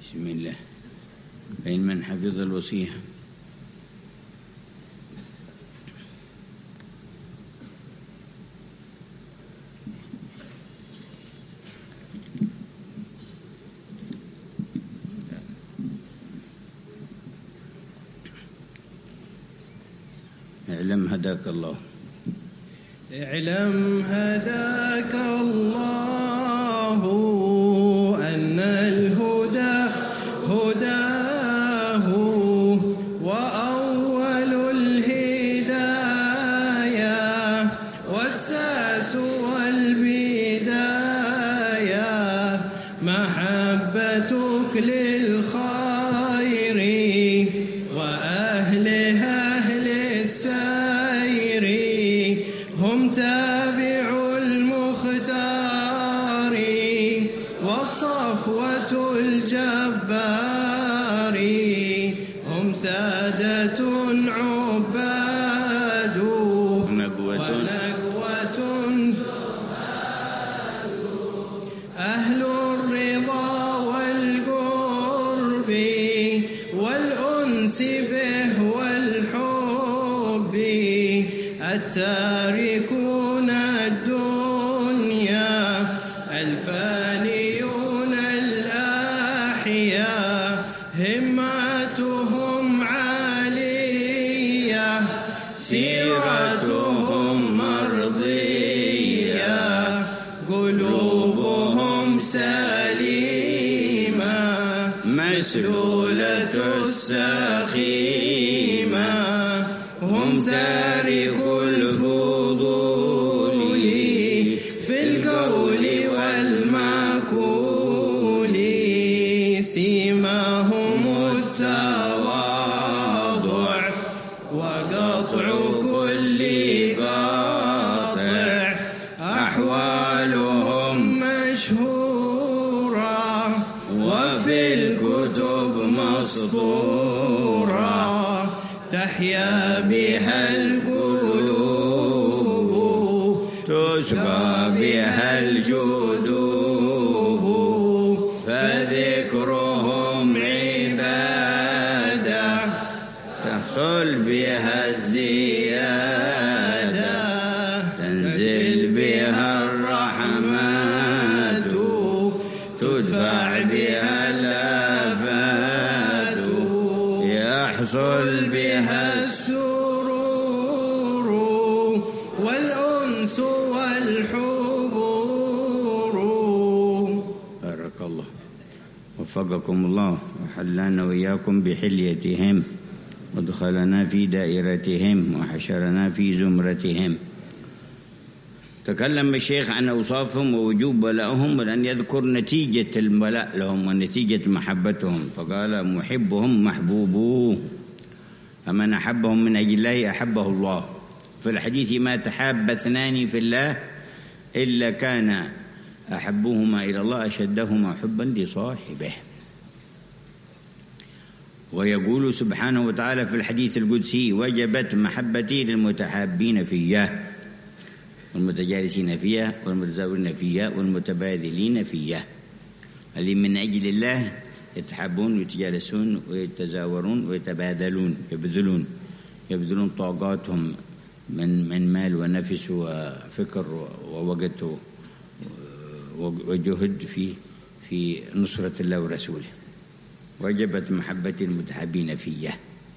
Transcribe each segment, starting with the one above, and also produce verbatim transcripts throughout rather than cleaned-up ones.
بسم الله. بين من حفظ الوصية. اعلم هداك الله. اعلم هداك الله أن الهدى هداه وأول الهدايا والساس والبداية محبتك للخير وأهلها هم تابع المختار والصفوة الجبار هم سادة عباد ونقوة أهل الرضا والقرب والأنس به والحب التاركون الدنيا الفانيون الأحياء همتهم عالية سيرتهم مرضية قلوبهم سليمة مسلولة السخيمة هم تاركوا الفضول في القول والمقول سيماهم التواضع وقطع كل قاطع أحوالهم مشهورة وفي الكتب مسطورة تحيا بها القلوب تسقى بها الجدوب فذكرهم عبادة تحصل بها الزيادة تنزل بها الرحمات تدفع بها الآفات يحصل بها السرور والأنس والحبور. بارك الله وفقكم الله وحلنا وإياكم بحليتهم ودخلنا في دائرتهم وحشرنا في زمرتهم. تكلم الشيخ عن أوصافهم ووجوب ولائهم وأن يذكر نتيجة الولاء لهم ونتيجة محبتهم فقال محبهم محبوبوه فمن أحبهم من أجل الله أحبه الله. في الحديث ما تحاب اثنان في الله إلا كان أحبهما إلى الله أشدهما حبا لصاحبه. ويقول سبحانه وتعالى في الحديث القدسي وجبت محبتي للمتحابين فيها والمتجالسين فيها والمتزاورين فيها والمتبادلين فيها. هذه من أجل الله يتحابون ويتجالسون ويتزاورون ويتبادلون يبذلون يبذلون طاقاتهم من من مال ونفس وفكر ووقت وجهد في في نصرة الله ورسوله. وجبت محبة المتحابين فيها.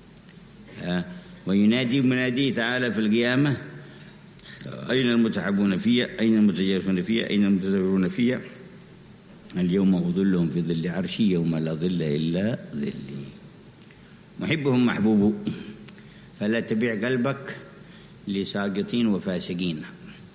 وينادي منادي تعالى في القيامة أين المتحابون فيها أين المتجالسون فيها أين المتزاورون فيها اليوم أظلهم في ظل عرشي يوم لا ظل إلا ظلي. محبهم محبوب فلا تبيع قلبك لساقطين وفاسقين.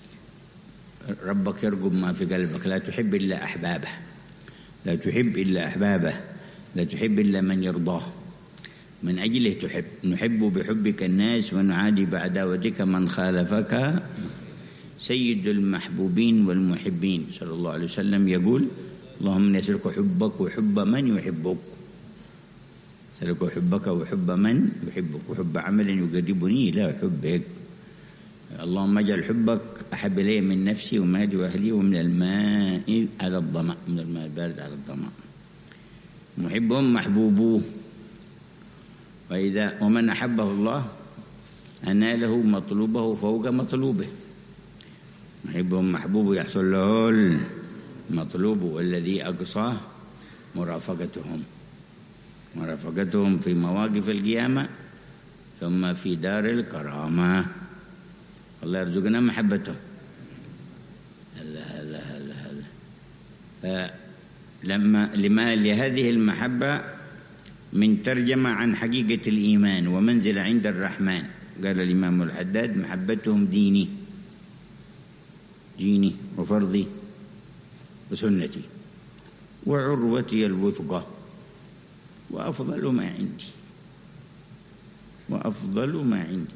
ربك يرقب ما في قلبك. لا تحب إلا أحبابه لا تحب إلا أحبابه لا تحب إلا من يرضاه من أجله تحب. نحب بحبك الناس ونعادي بعداوتك من خالفك. سيد المحبوبين والمحبين صلى الله عليه وسلم يقول اللهم نسألك حبك وحب من يحبك. سألك حبك وحب من يحبك وحب عمل يقربني إلى حبك. اللهم اجعل حبك أحب إلي من نفسي ومالي وأهلي ومن الماء على الظمأ من الماء البارد على الظمأ. محبهم محبوبوه، وإذا ومن أحبه الله أناله مطلوبه فوق مطلوبه. محبهم محبوب يحصل له المطلوب، والذي أقصاه مرافقتهم مرافقتهم في مواقف القيامة ثم في دار الكرامة. الله يرزقنا محبته. هلا هلا هلا هلا. فلما لما لهذه المحبة من ترجمة عن حقيقة الإيمان ومنزل عند الرحمن. قال الإمام الحداد: محبتهم ديني ديني وفرضي وسنتي وعروتي الوثقى وأفضل ما عندي وأفضل ما عندي.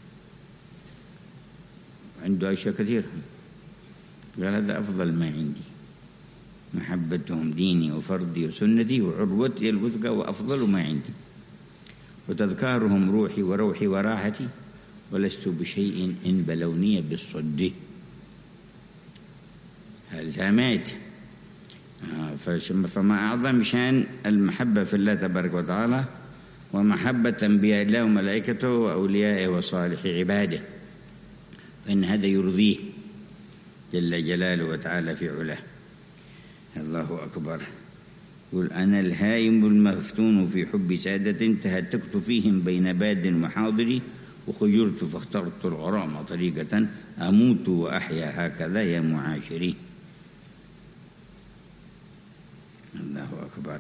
عنده أشياء كثيرة، قال هذا أفضل ما عندي. محبتهم ديني وفرضي وسنتي وعروتي الوثقى وأفضل ما عندي، وتذكارهم روحي وروحي وراحتي، ولست بشيء إن بلوني بالصد. هل سمعت؟ فما أعظم شان المحبة في الله تبارك وتعالى، ومحبة أنبياء الله وملائكته وأوليائه وصالح عباده، فإن هذا يرضيه جل جلاله وتعالى في علاه. الله أكبر. يقول: أنا الهائم المفتون في حب سادة، تهتكت فيهم بين باد وحاضري، وخيرت فاخترت الغرام طريقة، أموت وأحيا هكذا يا معاشري. الله أكبر.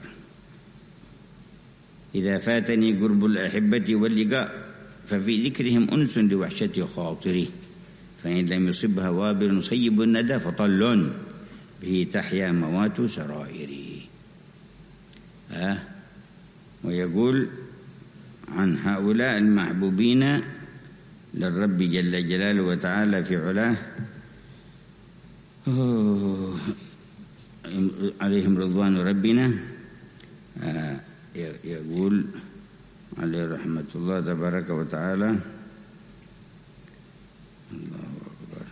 إذا فاتني قرب الأحبة واللقاء، ففي ذكرهم أنس لوحشة خاطري، فإن لم يصبها وابل صيب الندى، فطل به تحيا موات سرائري. آه ويقول عن هؤلاء المحبوبين للرب جل جلاله وتعالى في علاه: عليهم رضوان ربنا. آه يقول عليه رحمة الله تبارك وتعالى: الله أكبر.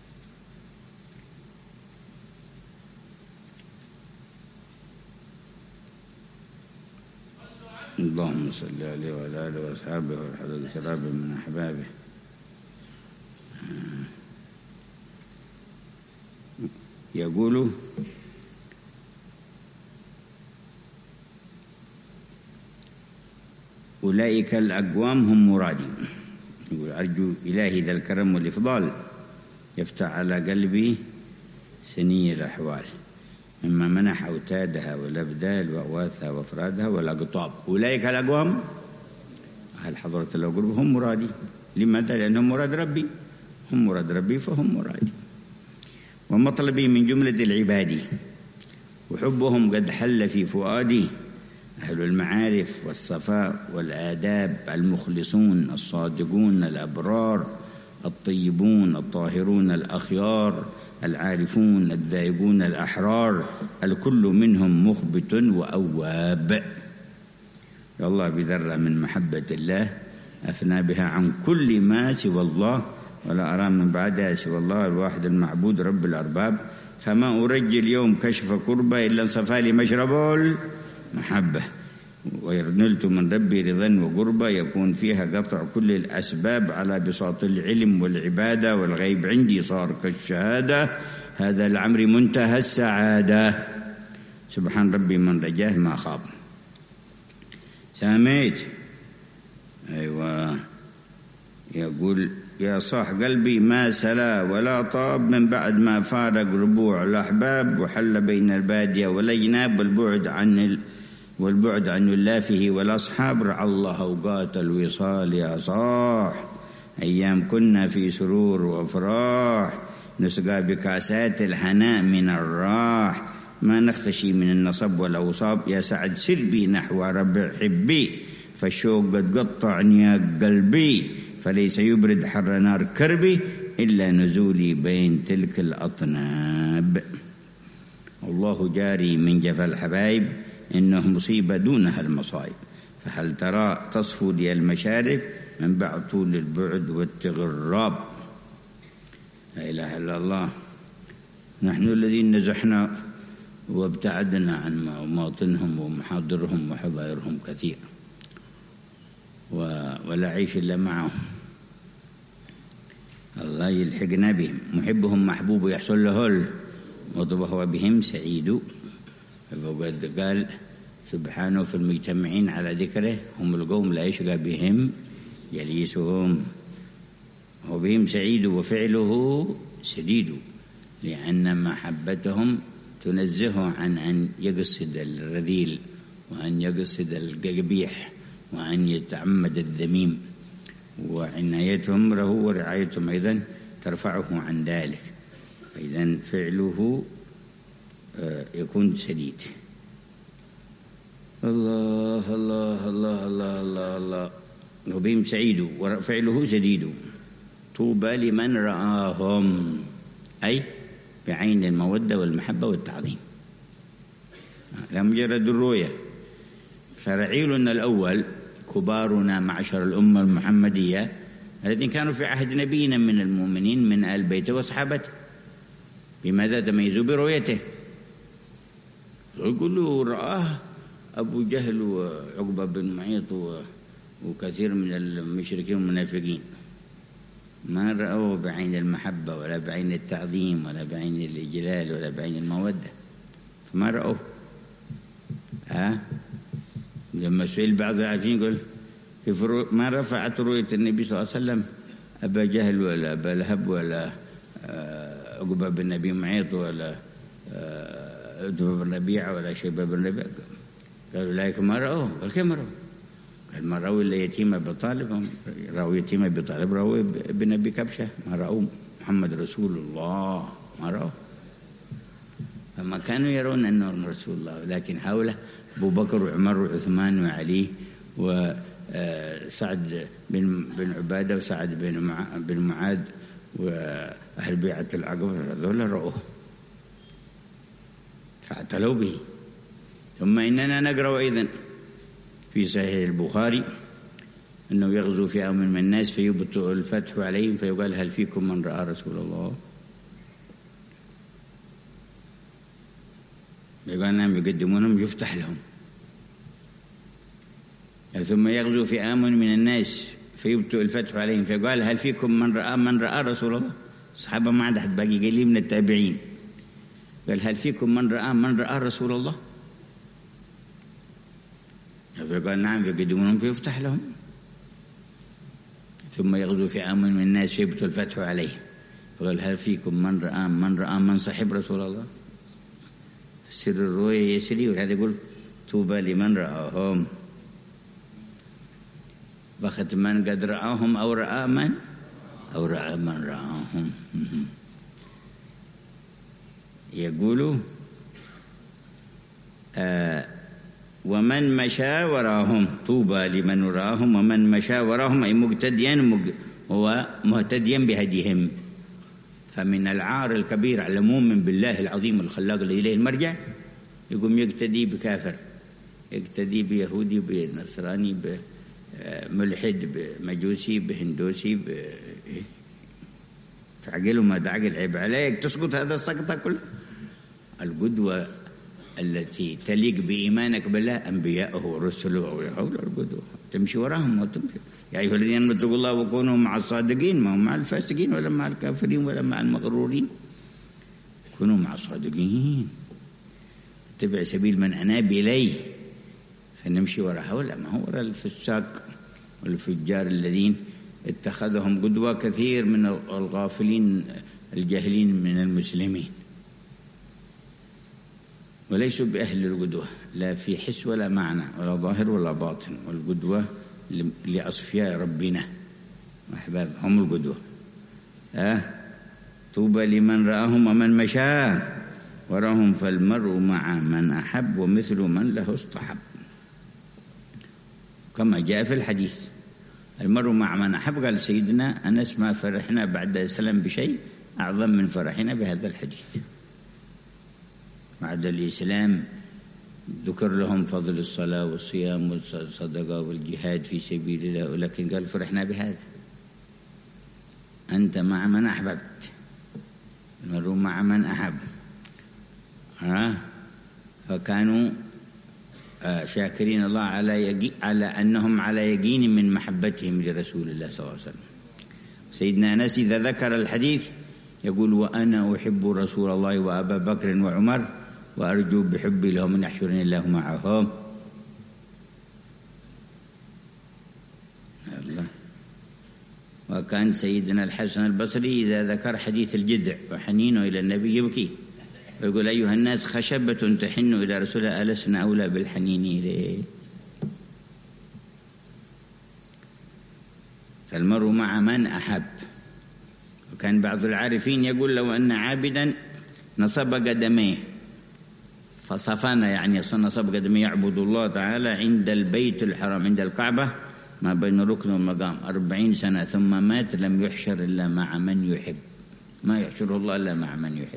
اللهم صل عليه وعلى آله وأصحابه والحضر سراب من أحبابه. يقول: أولئك الأقوام هم مرادي. يقول: أرجو إلهي ذا الكرم والإفضال يفتح على قلبي سني الأحوال، مما منح أوتادها والأبدال وأواثها وأفرادها والأقطاب. أولئك الأقوام أهل حضرة الله قرب هم مرادي. لماذا؟ لأنهم مراد ربي، هم مراد ربي فهم مرادي. ومطلبي من جملة العباد، وحبهم قد حل في فؤادي، أهل المعارف والصفاء والآداب، المخلصون الصادقون الأبرار الطيبون الطاهرون الأخيار، العارفون الذائقون الأحرار، الكل منهم مخبت وأواب. يا الله بذرة من محبة الله أفنى بها عن كل ما سوى الله، ولا أرى من بعدها سوى الله الواحد المعبود رب الأرباب. فما أرجي اليوم كشف كربة إلا انصفى لي مشرب المحبة، ونلت من ربي رضا وقربة يكون فيها قطع كل الأسباب على بساط العلم والعبادة، والغيب عندي صار كالشهادة، هذا العمر منتهى السعادة. سبحان ربي من رجاه ما خاب. ساميت؟ أيوة. يقول: يا صاح قلبي ما سلا ولا طاب، من بعد ما فارق ربوع الأحباب، وحل بين البادية والأجناب، والبعد عن ال والبعد عن اللافه والأصحاب. رعى الله أوقات الوصال يا صاح، أيام كنا في سرور وأفراح، نسقى بكاسات الهناء من الراح، ما نختشي من النصب والأوصاب. يا سعد سربي نحو ربع حبي، فالشوق قد قطعني يا قلبي، فليس يبرد حر نار كربي إلا نزولي بين تلك الأطناب. الله جاري من جفا الحبايب، إنه مصيبة دونها المصائب، فهل ترى تصفو لي المشارب من بعد طول البعد والتغراب. لا إله إلا الله. نحن الذين نزحنا وابتعدنا عن مواطنهم ومحاضرهم وحظائرهم كثير، ولا عيش إلا معهم. الله يلحقنا بهم. محبهم محبوب يحصل له وهو بهم سعيد. فقد قال سبحانه في المجتمعين على ذكره هم القوم لا يشقى بهم جليسهم، وبهم سعيد وفعله سديد، لأن محبتهم تنزهه عن أن يقصد الرذيل وأن يقصد القبيح وأن يتعمد الذميم، وعنايتهم له ورعايتهم أيضا ترفعه عن ذلك، فإذا فعله يكون سديد. الله الله الله الله الله الله. وبهم سعيد وفعله سديد. طوبى لمن رآهم، أي بعين المودة والمحبة والتعظيم، لا مجرد الرؤية. فرعيلنا الأول كبارنا معشر الأمة المحمدية الذين كانوا في عهد نبينا من المؤمنين من آل بيته وصحابته، بماذا تميزوا؟ برؤيته. يقولوا رآه أبو جهل وعقبة بن معيط وكثير من المشركين والمنافقين، ما رأوه بعين المحبة ولا بعين التعظيم ولا بعين الإجلال ولا بعين المودة، فما رأوه. ها لما سئل بعض العارفين يقول كيف ما رفعت رؤية النبي صلى الله عليه وسلم أبا جهل ولا أبا لهب ولا عقبة بن نبي معيط ولا عتبة بن ربيعة ولا شيبة بن ربيعة؟ قالوا لا ما رأوه. قال كيف ما رأوه؟ قال ما رأوا إلا يتيم أبي طالب، رأوا يتيم أبي طالب، رأوا ابن أبي كبشة، ما رأوا محمد رسول الله، ما رأوا. فما كانوا يرون أنه رسول الله، لكن حوله أبو بكر وعمر وعثمان وعلي وسعد بن بن عبادة وسعد بن بن معاذ وأهل بيعة العقبة، هذول رأوه فاعتلوا به. ثم إننا نقرأ أيضا في صحيح البخاري أنه يغزو فئة من الناس فيبطئ الفتح عليهم فيقال هل فيكم من رأى رسول الله؟ يقال نعم يقدمونهم يفتح لهم. ثم يغزو فئة من الناس فيبطئ الفتح عليهم فيقال هل فيكم من رأى من رأى رسول الله؟ الصحابة ما عاد أحد باقي قليل من التابعين، قال هل فيكم من رأى من رأى رسول الله؟ فقال نعم يقدمونهم فيفتح لهم. ثم يغزو فئة من الناس فيبطئ الفتح عليهم فقال هل فيكم من رأى من رأى من صحب رسول الله؟ سر الرؤيا يسري، وهذا يقول طوبى لمن رآهم. بخت من قد رآهم أو رأى من أو رأى من رآهم. يقولوا آه ومن مشى وراهم، طوبى لمن وراهم، ومن مشى وراهم أي مقتديا هو مهتديا بهديهم. فمن العار الكبير على المؤمن بالله العظيم الخلاق الذي إليه المرجع يقوم يقتدي بكافر، يقتدي بيهودي بنصراني بملحد بمجوسي بهندوسي ب... تعقلوا ما تعقل عيب عليك تسقط هذا السقطة كله. القدوة التي تليق بإيمانك بالله أنبياءه ورسله وحول القدوة تمشي وراهم وتمشي. يا أيها الذين آمنوا اتقوا الله وكونوا مع الصادقين، ما هم مع الفاسقين ولا مع الكافرين ولا مع المغرورين، كونوا مع الصادقين، اتبع سبيل من أناب إليه، فنمشي وراها ولا ما هو وراء الفساق والفجار الذين اتخذهم قدوة كثير من الغافلين الجاهلين من المسلمين، وليسوا بأهل القدوة لا في حس ولا معنى ولا ظاهر ولا باطن، والقدوة لأصفياء ربنا وأحباب هم القدوة. أه؟ طوبى لمن رآهم ومن مشى وراهم، فالمرء مع من أحب ومثل من له اصطحب، كما جاء في الحديث المرء مع من أحب. قال سيدنا أنس ما فرحنا بعد السلام بشيء أعظم من فرحنا بهذا الحديث. بعد الإسلام ذكر لهم فضل الصلاة والصيام والصدقة والجهاد في سبيل الله، ولكن قال فرحنا بهذا. أنت مع من أحببت، المرء مع من أحب. ها فكانوا شاكرين الله على على أنهم على يقين من محبتهم لرسول الله صلى الله عليه وسلم. سيدنا أنس إذا ذكر الحديث يقول: وأنا أحب رسول الله وأبا بكر وعمر وأرجو بحبي لهم أن يحشرني الله معهم. الله. وكان سيدنا الحسن البصري إذا ذكر حديث الجذع وحنينه إلى النبي يبكي ويقول: أيها الناس خشبة تحن إلى رسول الله ألسنا أولى بالحنين إليه. فالمرء مع من أحب. وكان بعض العارفين يقول: لو أن عابدا نصب قدميه فصفنا، يعني نصب قدميه يعبد الله تعالى عند البيت الحرام عند الكعبة ما بين الركن والمقام أربعين سنة ثم مات لم يحشر إلا مع من يحب. ما يحشره الله إلا مع من يحب.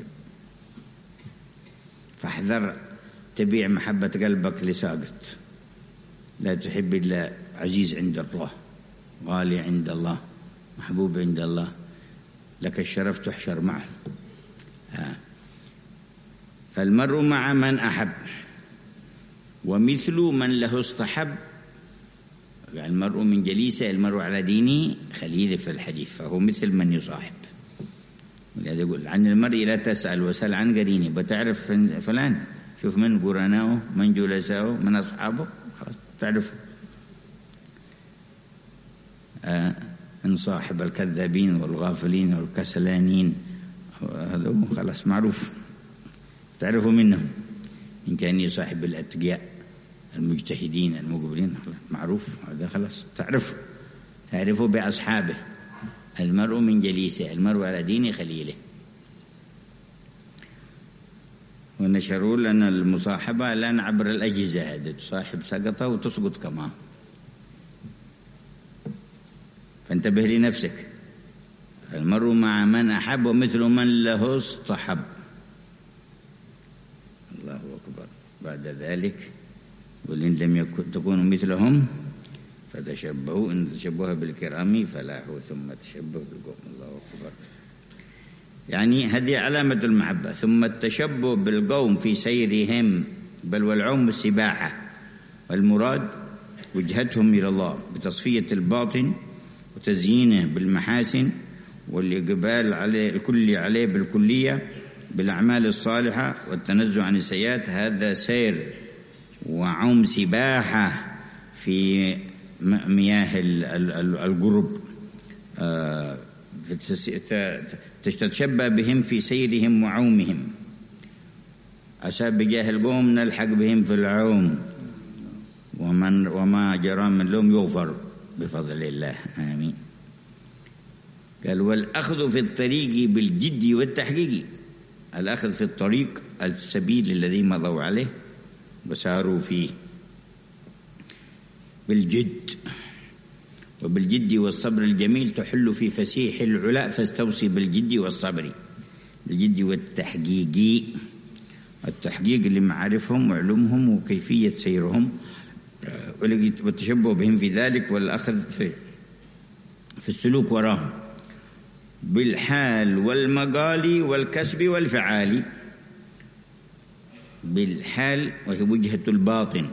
فاحذر تبيع محبة قلبك لساقط. لا تحب إلا عزيز عند الله، غالي عند الله، محبوب عند الله، لك الشرف تحشر معه. ها. فالمرء مع من أحب، ومثل من له اصطحب. المرء من جليسه المرء على دينه خليله في الحديث، فهو مثل من يصاحب. ولهذا يقول: عن المرء لا تسأل وسأل عن قرينه. بتعرف فلان، شوف من قرناؤه، من جلساؤه، من أصحابه، خلاص تعرف. آه إن صاحب الكذابين والغافلين والكسلانين هذا خلاص معروف، تعرفوا منهم. إن كان يصاحب الأتقياء المجتهدين المقبلين معروف، هذا خلاص تعرفه تعرفه بأصحابه. المرء من جليسه المرء على دين خليله. ونشروا لنا المصاحبة لأن عبر الأجهزة هذا تصاحب سقطة وتسقط كمان. فانتبه لنفسك. المرء مع من أحب ومثل من له اصطحب. الله أكبر. بعد ذلك قل: إن لم يكن تكونوا مثلهم فتشبهوا، إن تشبهوا بالكرام فلاحوا ثم تشبهوا بالقوم. الله أكبر. يعني هذه علامة المحبة. ثم التشبه بالقوم في سيرهم، بل والعوم السباحة، والمراد وجهتهم إلى الله بتصفية الباطن وتزيينه بالمحاسن، والإقبال عليه الكل عليه بالكلية بالأعمال الصالحة، والتنزه عن السيئات. هذا سير وعوم سباحة في مياه القرب. تتشبه بهم في سيرهم وعومهم. عسى بجاه القوم نلحق بهم في العوم، ومن وما جرى من لهم يغفر بفضل الله. آمين. قال: والأخذ في الطريق بالجد والتحقيق. الأخذ في الطريق السبيل الذي مضوا عليه وساروا فيه بالجد، وبالجد والصبر الجميل تحل في فسيح العلاء، فاستوصي بالجد والصبر. بالجد والتحقيق، التحقيق لمعارفهم وعلومهم وكيفية سيرهم، والتشبه بهم في ذلك، والأخذ في, في السلوك وراهم بالحال والمقال والكسب والفعال. بالحال وهي وجهة الباطن،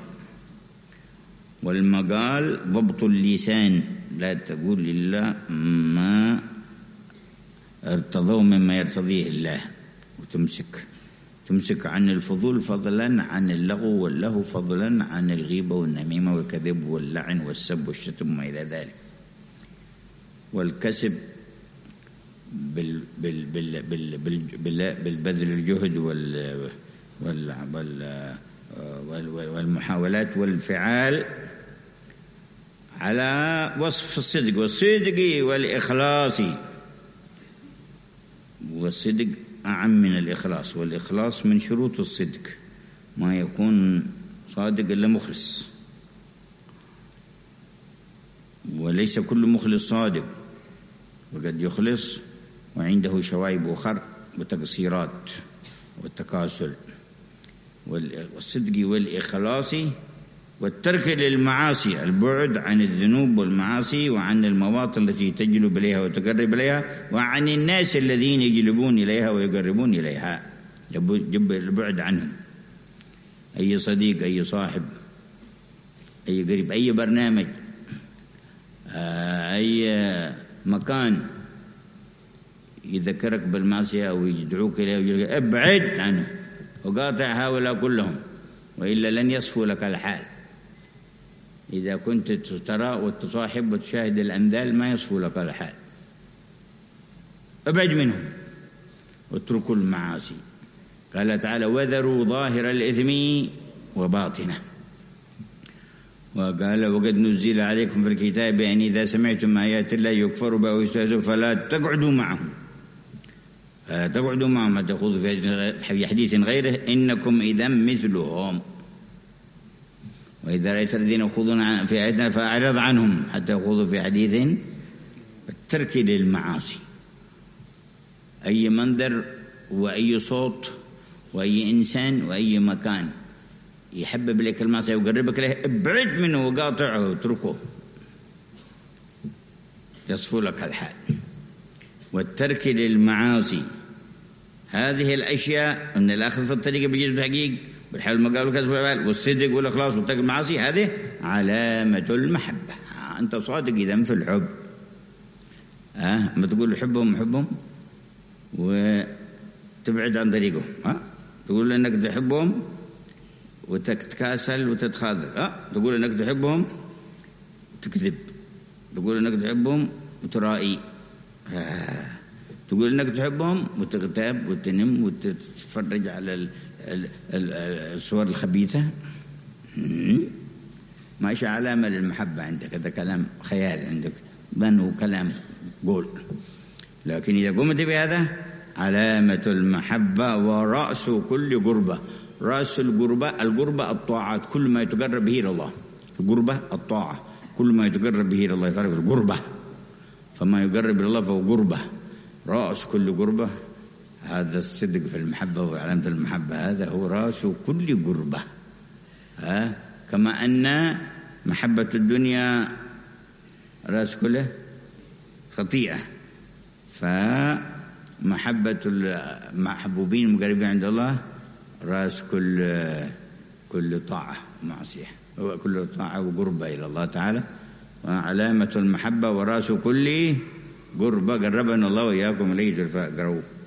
والمقال ضبط اللسان، لا تقول لله ما ارتضوا مما يرتضيه الله، وتمسك تمسك عن الفضول فضلا عن اللغو واللهو، فضلا عن الغيبة والنميمة والكذب واللعن والسب والشتم وما إلى ذلك. والكسب بال بال بال بال بال بالبذل الجهد وال وال والمحاولات والفعال على وصف الصدق والصدق والإخلاص. والصدق أعم من الإخلاص، والإخلاص من شروط الصدق، ما يكون صادق إلا مخلص، وليس كل مخلص صادق، وقد يخلص وعنده شوائب أخرى وتقصيرات والتكاسل. والصدق والإخلاص والترك للمعاصي، البعد عن الذنوب والمعاصي، وعن المواطن التي تجلب إليها وتقرب إليها، وعن الناس الذين يجلبون إليها ويقربون إليها، البعد عنهم. أي صديق، أي صاحب، أي قريب، أي برنامج، أي مكان يذكرك بالمعصية أو يدعوك إليه، ابعد عنه وقاطع هؤلاء كلهم، وإلا لن يصفو لك الحال. إذا كنت ترى وتصاحب وتشاهد الأمثال ما يصفو لك الحال. ابعد منهم واتركوا المعاصي. قال تعالى: وذروا ظاهر الإثم وباطنه. وقال: وقد نزل عليكم في الكتاب أن إذا سمعتم آيات الله يكفر بها ويستهزئ فلا تقعدوا معهم فلا تقعدوا معهم حتى يخوضوا في حديث غيره إنكم إذا مثلهم، وإذا رأيت الذين يخوضون في آياتنا فأعرض عنهم حتى يخوضوا في حديث. الترك للمعاصي، أي منظر وأي صوت وأي إنسان وأي مكان يحبب لك المعصية ويقربك له، ابعد منه وقاطعه واتركه، يصفو لك الحال. والترك للمعاصي، هذه الأشياء من الأخذ في الطريق بجد الحقيق بالحال المقال والكسب والصدق والإخلاص والترك المعاصي، هذه علامة المحبة. أنت صادق إذا في الحب، ها ما تقول حبهم حبهم وتبعد عن طريقهم، ها تقول أنك تحبهم وتتكاسل وتتخاذل، ها تقول أنك تحبهم وتكذب، تقول أنك تحبهم وترائي، آه. تقول أنك تحبهم وتغتاب وتنم وتتفرج على الصور الخبيثة. ماشي علامة للمحبة عندك، هذا كلام خيال عندك، ظن كلام قول. لكن إذا قمت بهذا علامة المحبة ورأس كل قربة. رأس القربة، القربة الطاعات، كل ما يتقرب به إلى الله. القربة الطاعة، كل ما يتقرب به إلى الله يتقرب القربة، فما يقرب إلى الله فهو قربة. رأس كل قربة، هذا الصدق في المحبة وعلامة المحبة، هذا هو رأس كل قربة. ها كما أن محبة الدنيا رأس كل خطيئة، فمحبة المحبوبين المقربين عند الله رأس كل كل طاعة ومعصية، وكل طاعة وقربة إلى الله تعالى. وعلامة المحبة ورأس كل قربة قربنا الله وإياكم إليه زلفاء. قروا